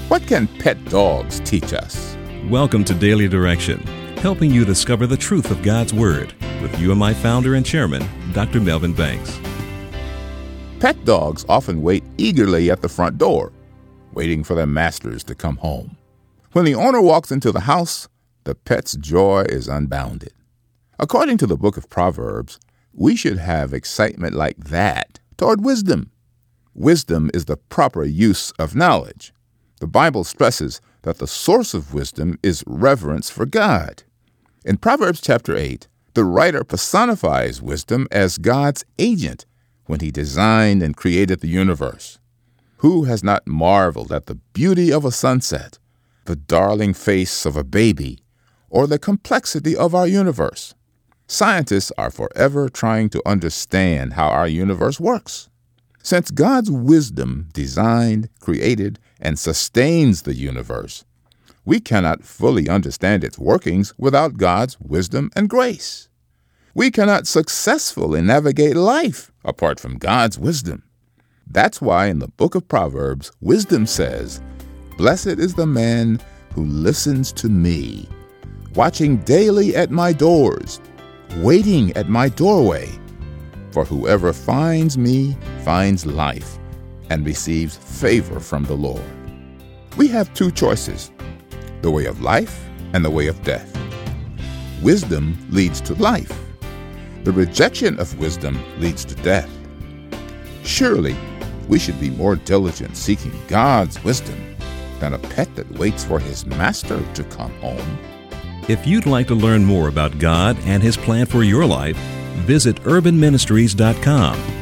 What can pet dogs teach us? Welcome to Daily Direction, helping you discover the truth of God's Word with UMI founder and chairman, Dr. Melvin Banks. Pet dogs often wait eagerly at the front door, waiting for their masters to come home. When the owner walks into the house, the pet's joy is unbounded. According to the book of Proverbs, we should have excitement like that toward wisdom. Wisdom is the proper use of knowledge. The Bible stresses that the source of wisdom is reverence for God. In Proverbs chapter 8, the writer personifies wisdom as God's agent when he designed and created the universe. Who has not marveled at the beauty of a sunset, the darling face of a baby, or the complexity of our universe? Scientists are forever trying to understand how our universe works. Since God's wisdom designed, created, and sustains the universe, we cannot fully understand its workings without God's wisdom and grace. We cannot successfully navigate life apart from God's wisdom. That's why in the book of Proverbs, wisdom says, "Blessed is the man who listens to me, watching daily at my doors, waiting at my doorway. For whoever finds me finds life and receives favor from the Lord." We have two choices, the way of life and the way of death. Wisdom leads to life. The rejection of wisdom leads to death. Surely, we should be more diligent seeking God's wisdom than a pet that waits for his master to come home. If you'd like to learn more about God and His plan for your life, visit urbanministries.com.